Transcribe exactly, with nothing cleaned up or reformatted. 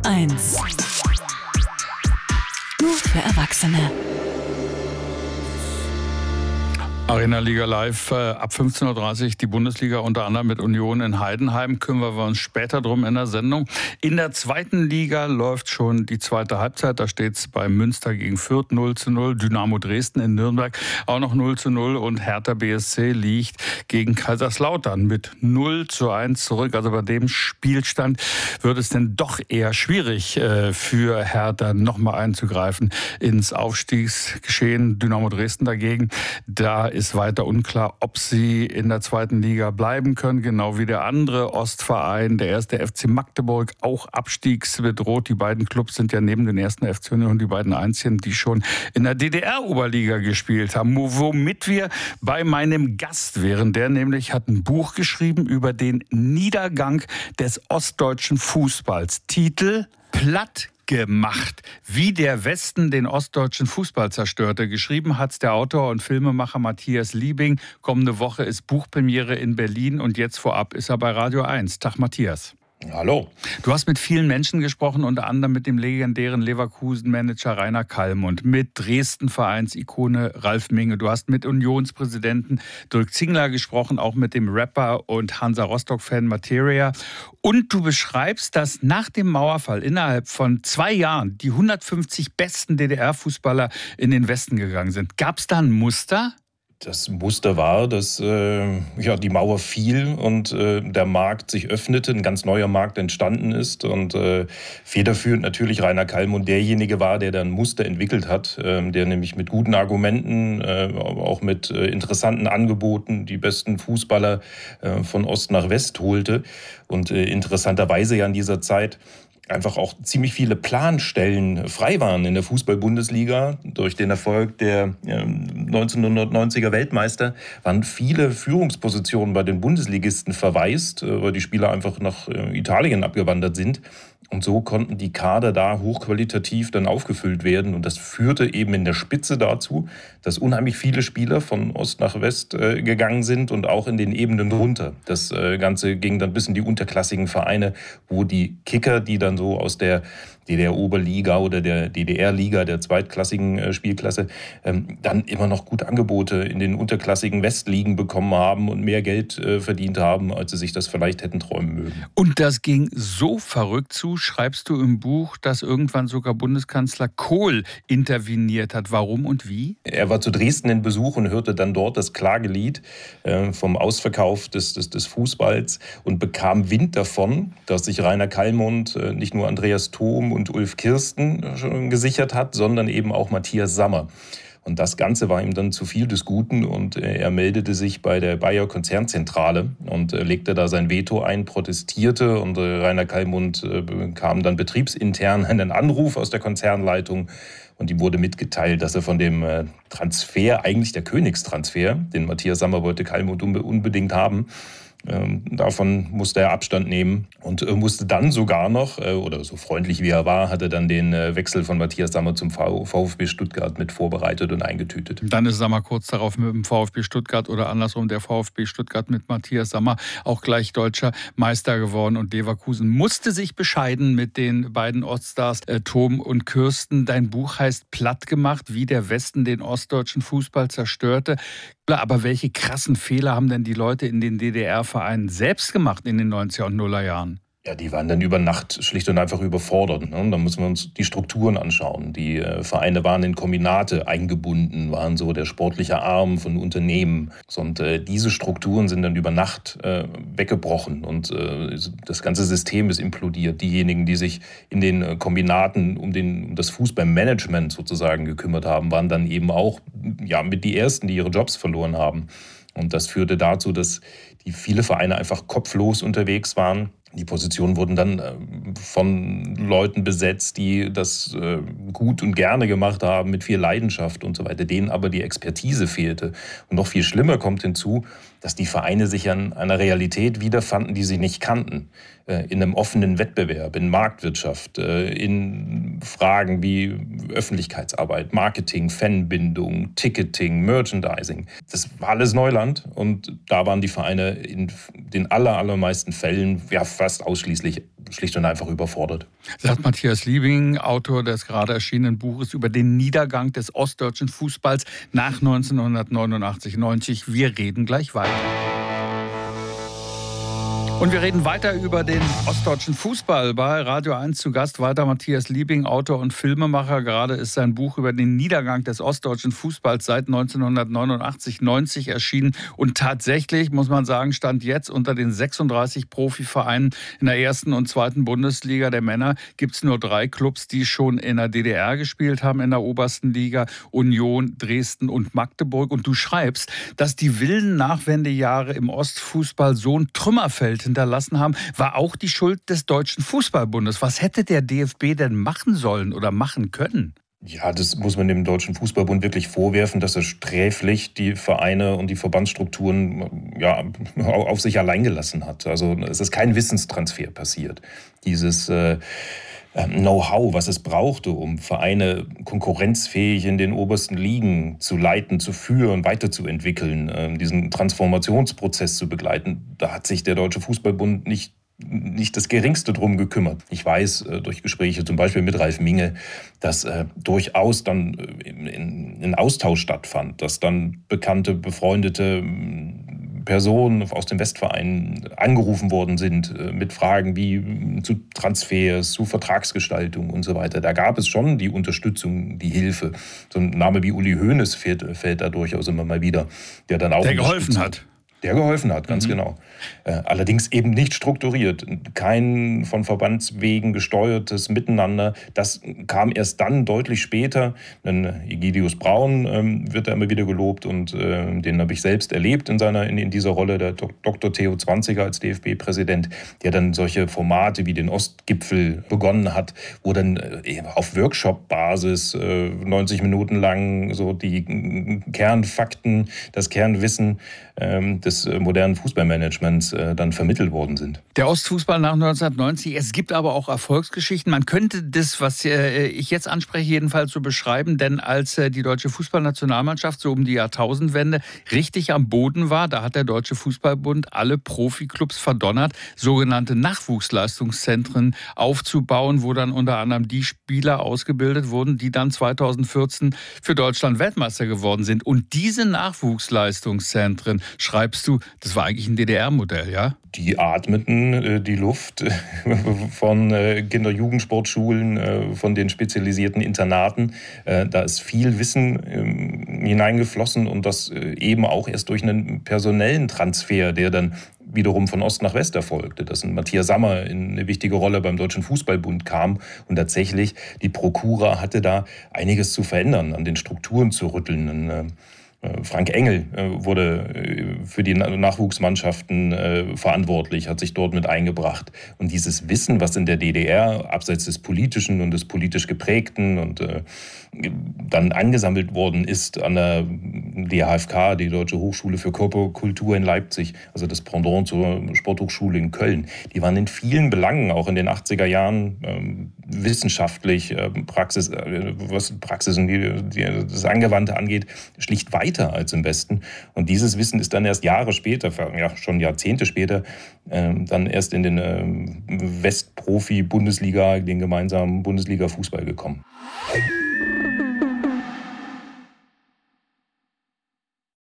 eins. Nur für Erwachsene. Arena Liga Live äh, ab fünfzehn Uhr dreißig, die Bundesliga unter anderem mit Union in Heidenheim. Kümmern wir uns später drum in der Sendung. In der zweiten Liga läuft schon die zweite Halbzeit. Da steht es bei Münster gegen Fürth null zu null. Dynamo Dresden in Nürnberg auch noch null zu null. Und Hertha B S C liegt gegen Kaiserslautern mit null zu eins zurück. Also bei dem Spielstand wird es denn doch eher schwierig äh, für Hertha nochmal einzugreifen ins Aufstiegsgeschehen. Dynamo Dresden dagegen, da ist weiter unklar, ob sie in der zweiten Liga bleiben können, genau wie der andere Ostverein, der erste F C Magdeburg, auch abstiegsbedroht. Die beiden Clubs sind ja neben den ersten F C Union die beiden einzigen, die schon in der D D R-Oberliga gespielt haben. Womit wir bei meinem Gast wären. Der nämlich hat ein Buch geschrieben über den Niedergang des ostdeutschen Fußballs. Titel: Platt gemacht, wie der Westen den ostdeutschen Fußball zerstörte. Geschrieben hat's der Autor und Filmemacher Matthias Liebing. Kommende Woche ist Buchpremiere in Berlin und jetzt vorab ist er bei Radio eins. Tag Matthias. Hallo. Du hast mit vielen Menschen gesprochen, unter anderem mit dem legendären Leverkusen-Manager Rainer Kallmund, mit Dresden-Vereinsikone Ralf Minge. Du hast mit Unionspräsidenten Dirk Zingler gesprochen, auch mit dem Rapper und Hansa Rostock-Fan Materia. Und du beschreibst, dass nach dem Mauerfall innerhalb von zwei Jahren die hundertfünfzig besten D D R-Fußballer in den Westen gegangen sind. Gab es da ein Muster? Das Muster war, dass äh, ja, die Mauer fiel und äh, der Markt sich öffnete, ein ganz neuer Markt entstanden ist und äh, federführend natürlich Rainer Kallmund derjenige war, der dann ein Muster entwickelt hat, äh, der nämlich mit guten Argumenten, äh, auch mit äh, interessanten Angeboten die besten Fußballer äh, von Ost nach West holte und äh, interessanterweise ja in dieser Zeit einfach auch ziemlich viele Planstellen frei waren in der Fußball-Bundesliga. Durch den Erfolg der neunzehnhundertneunziger Weltmeister waren viele Führungspositionen bei den Bundesligisten verwaist, weil die Spieler einfach nach Italien abgewandert sind. Und so konnten die Kader da hochqualitativ dann aufgefüllt werden. Und das führte eben in der Spitze dazu, dass unheimlich viele Spieler von Ost nach West äh, gegangen sind und auch in den Ebenen runter. Das äh, Ganze ging dann bis in die unterklassigen Vereine, wo die Kicker, die dann so aus der D D R-Oberliga oder der D D R-Liga, der zweitklassigen äh, Spielklasse, ähm, dann immer noch gute Angebote in den unterklassigen Westligen bekommen haben und mehr Geld äh, verdient haben, als sie sich das vielleicht hätten träumen mögen. Und das ging so verrückt zu, schreibst du im Buch, dass irgendwann sogar Bundeskanzler Kohl interveniert hat. Warum und wie? Er war zu Dresden in Besuch und hörte dann dort das Klagelied äh, vom Ausverkauf des, des, des Fußballs und bekam Wind davon, dass sich Rainer Kallmund äh, nicht nur Andreas Thom und Ulf Kirsten schon gesichert hat, sondern eben auch Matthias Sammer. Und das Ganze war ihm dann zu viel des Guten und er meldete sich bei der Bayer Konzernzentrale und legte da sein Veto ein, protestierte und Rainer Kallmund bekam dann betriebsintern einen Anruf aus der Konzernleitung und ihm wurde mitgeteilt, dass er von dem Transfer, eigentlich der Königstransfer, den Matthias Sammer wollte Kallmund unbedingt haben, Ähm, davon musste er Abstand nehmen und äh, musste dann sogar noch, äh, oder so freundlich wie er war, hatte dann den äh, Wechsel von Matthias Sammer zum VfB Stuttgart mit vorbereitet und eingetütet. Dann ist Sammer kurz darauf mit dem VfB Stuttgart oder andersrum der VfB Stuttgart mit Matthias Sammer auch gleich deutscher Meister geworden und Leverkusen musste sich bescheiden mit den beiden Oststars äh, Thom und Kirsten. Dein Buch heißt Platt gemacht, wie der Westen den ostdeutschen Fußball zerstörte. Aber welche krassen Fehler haben denn die Leute in den D D R-Vereinen selbst gemacht in den neunziger und Nuller Jahren? Ja, die waren dann über Nacht schlicht und einfach überfordert. Ne? Da müssen wir uns die Strukturen anschauen. Die äh, Vereine waren in Kombinate eingebunden, waren so der sportliche Arm von Unternehmen. Und äh, diese Strukturen sind dann über Nacht äh, weggebrochen und äh, das ganze System ist implodiert. Diejenigen, die sich in den äh, Kombinaten um, den, um das Fußballmanagement sozusagen gekümmert haben, waren dann eben auch ja, mit die Ersten, die ihre Jobs verloren haben. Und das führte dazu, dass die viele Vereine einfach kopflos unterwegs waren. Die Positionen wurden dann von Leuten besetzt, die das gut und gerne gemacht haben, mit viel Leidenschaft und so weiter, denen aber die Expertise fehlte. Und noch viel schlimmer kommt hinzu, dass die Vereine sich an einer Realität wiederfanden, die sie nicht kannten. In einem offenen Wettbewerb, in Marktwirtschaft, in Fragen wie Öffentlichkeitsarbeit, Marketing, Fanbindung, Ticketing, Merchandising. Das war alles Neuland und da waren die Vereine in den aller, allermeisten Fällen ja fast ausschließlich schlicht und einfach überfordert. Sagt Matthias Liebing, Autor des gerade erschienenen Buches über den Niedergang des ostdeutschen Fußballs nach neunzehnhundertneunundachtzig neunzig. Wir reden gleich weiter. Und wir reden weiter über den ostdeutschen Fußball. Bei Radio eins zu Gast weiter Matthias Liebing, Autor und Filmemacher. Gerade ist sein Buch über den Niedergang des ostdeutschen Fußballs seit neunzehnhundertneunundachtzig neunzig erschienen. Und tatsächlich, muss man sagen, stand jetzt unter den sechsunddreißig Profivereinen in der ersten und zweiten Bundesliga der Männer gibt es nur drei Clubs, die schon in der D D R gespielt haben, in der obersten Liga: Union, Dresden und Magdeburg. Und du schreibst, dass die wilden Nachwendejahre im Ostfußball so ein Trümmerfeld hinterlassen haben, war auch die Schuld des Deutschen Fußballbundes. Was hätte der D F B denn machen sollen oder machen können? Ja, das muss man dem Deutschen Fußballbund wirklich vorwerfen, dass er sträflich die Vereine und die Verbandsstrukturen ja, auf sich allein gelassen hat. Also es ist kein Wissenstransfer passiert. Dieses äh, Know-how, was es brauchte, um Vereine konkurrenzfähig in den obersten Ligen zu leiten, zu führen, weiterzuentwickeln, diesen Transformationsprozess zu begleiten, da hat sich der Deutsche Fußballbund nicht nicht das Geringste drum gekümmert. Ich weiß äh, durch Gespräche zum Beispiel mit Ralf Minge, dass äh, durchaus dann äh, ein Austausch stattfand, dass dann bekannte, befreundete Personen aus dem Westverein angerufen worden sind äh, mit Fragen wie zu Transfers, zu Vertragsgestaltung und so weiter. Da gab es schon die Unterstützung, die Hilfe. So ein Name wie Uli Hoeneß fällt, fällt da durchaus immer mal wieder, der dann auch der geholfen hat. Der geholfen hat, ganz mhm. genau. Äh, allerdings eben nicht strukturiert. Kein von Verbandswegen gesteuertes Miteinander. Das kam erst dann deutlich später. Denn Egidius Braun ähm, wird da immer wieder gelobt und äh, den habe ich selbst erlebt in, seiner, in, in dieser Rolle, der Doktor Theo Zwanziger als D F B-Präsident, der dann solche Formate wie den Ostgipfel begonnen hat, wo dann äh, auf Workshop-Basis äh, neunzig Minuten lang so die Kernfakten, das Kernwissen ähm, des modernen Fußballmanagements äh, dann vermittelt worden sind. Der Ostfußball nach neunzehnhundertneunzig, es gibt aber auch Erfolgsgeschichten. Man könnte das, was äh, ich jetzt anspreche, jedenfalls so beschreiben, denn als äh, die deutsche Fußballnationalmannschaft so um die Jahrtausendwende richtig am Boden war, da hat der Deutsche Fußballbund alle Profiklubs verdonnert, sogenannte Nachwuchsleistungszentren aufzubauen, wo dann unter anderem die Spieler ausgebildet wurden, die dann zweitausendvierzehn für Deutschland Weltmeister geworden sind. Und diese Nachwuchsleistungszentren, schreibst du, das war eigentlich ein D D R-Modell, ja? Die atmeten äh, die Luft von äh, Kinder-Jugendsportschulen, äh, von den spezialisierten Internaten. Äh, da ist viel Wissen äh, hineingeflossen und das äh, eben auch erst durch einen personellen Transfer, der dann wiederum von Ost nach West erfolgte, dass ein Matthias Sammer in eine wichtige Rolle beim Deutschen Fußballbund kam und tatsächlich die Prokura hatte da einiges zu verändern, an den Strukturen zu rütteln. Und, äh, Frank Engel wurde für die Nachwuchsmannschaften verantwortlich, hat sich dort mit eingebracht. Und dieses Wissen, was in der D D R abseits des Politischen und des politisch geprägten und dann angesammelt worden ist an der D H F K, die Deutsche Hochschule für Körperkultur in Leipzig, also das Pendant zur Sporthochschule in Köln, die waren in vielen Belangen, auch in den achtziger Jahren, ähm, wissenschaftlich, äh, Praxis, äh, was Praxis und die, die, das Angewandte angeht, schlicht weiter als im Westen. Und dieses Wissen ist dann erst Jahre später, ja schon Jahrzehnte später, äh, dann erst in den äh, Westprofi-Bundesliga, den gemeinsamen Bundesliga-Fußball gekommen.